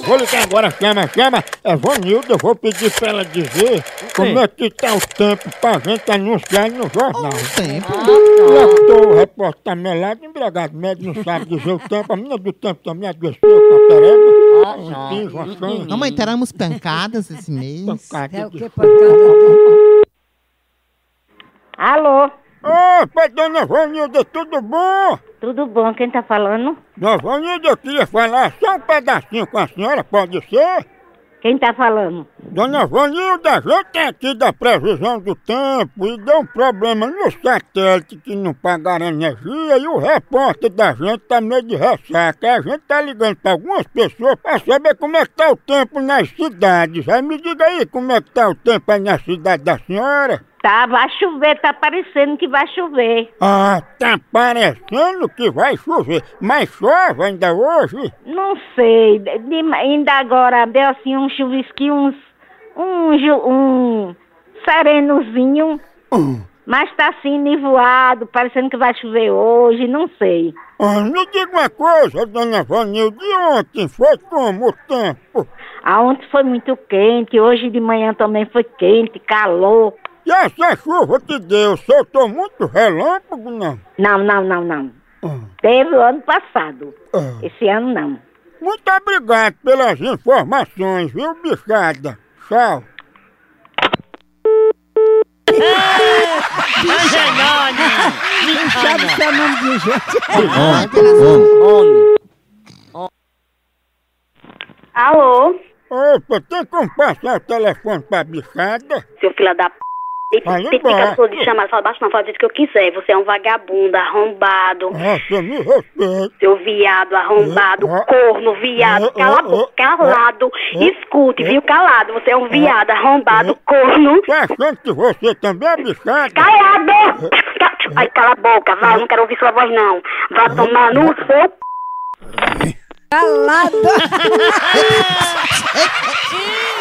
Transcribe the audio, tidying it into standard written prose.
vou ligar agora, chama. É Vanilda, eu vou pedir pra ela dizer como é que tá o tempo pra gente anunciar no jornal. Tempo? O repórter tá melado, embriagado, médio não sabe dizer o tempo. A menina do tempo também adoeceu com a pereba. Não, mãe, teremos pancadas esse mês. É o que pancada? Alô? Opa, dona Vanilda, tudo bom? Tudo bom? Quem tá falando? Dona Vanilda, eu queria falar só um pedacinho com a senhora, pode ser? Quem tá falando? Dona Vanilda, a gente é aqui da previsão do tempo e deu um problema no satélite que não pagaram energia e o repórter da gente tá meio de ressaca. A gente tá ligando pra algumas pessoas pra saber como é que tá o tempo nas cidades. Aí me diga aí como é que tá o tempo aí na cidade da senhora. Tá, vai chover, tá parecendo que vai chover. Ah, tá parecendo que vai chover. Mas chove ainda hoje? Não sei, ainda agora deu assim um chuvisquinho, um serenozinho, mas tá assim nivoado, parecendo que vai chover hoje, não sei. Ah, me diga uma coisa, dona Vanilda, de ontem foi como o tempo? Ontem foi muito quente, hoje de manhã também foi quente, calor. E essa chuva que deu, soltou muito relâmpago, não? Não. Teve o ano passado, esse ano não. Muito obrigado pelas informações, viu, bichada? Tchau. Sabe que é nome de gente. Alô? Opa, tem como passar o telefone pra bichada? Seu filho da p... Tem ficar de chamar, fala baixo não, fala do jeito que eu quiser. Você é um vagabundo, arrombado. Nossa, me respeita. Seu viado, arrombado, corno, viado, cala a boca, calado. Escute, viu, calado. Você é um viado, arrombado, corno. Tá achando que você também é bichada? Calado! Ai, cala a boca, vai, eu não quero ouvir sua voz não. Vai tomar no seu... Calada!